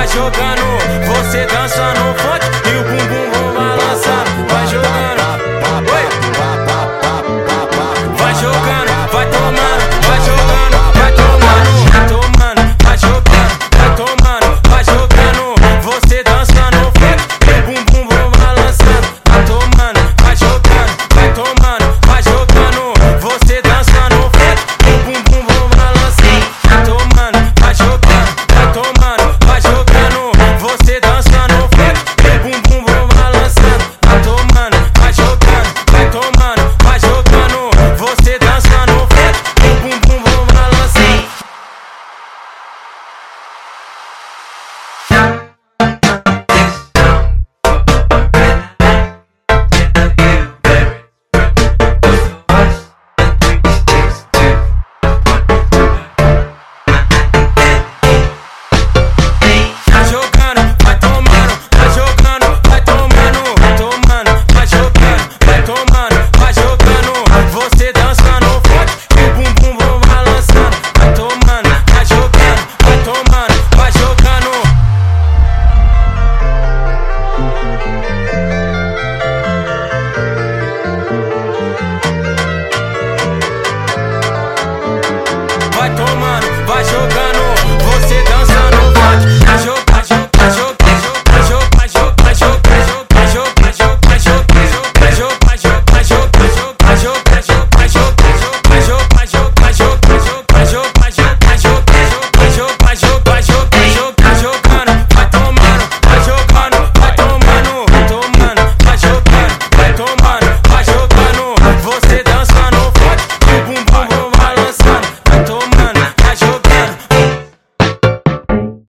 jogando, você dança no funk e o bumbum vão balançando. Vai jogando, oi. Vai jogando, vai tomando, vai jogando, vai tomando, vai tomando, vai jogando, vai tomando, vai jogando. Você dança no funk e o bumbum vão balançando. Vai tomando, vai jogando, vai tomando, vai jogando. Você dança no funk e o bumbum vão balançando. Vai tomando, vai jogando, vai tomando, vai jogando. Você dança no funk e o bumbum vão balançando. Vai tomando, vai jogando, vai tomando, vai jogando. Você dança no funk e o bumbum vão balançando. Vai jogando, vai tomando, vai jogando, vai tomando, vai tomando, vai jogando, vai tomando, vai jogando. Você dança no funk e o bumbum vão balançando. Vai tomando, vai jogando, vai tomando, vai jogando. Vai tomando, vai jogando.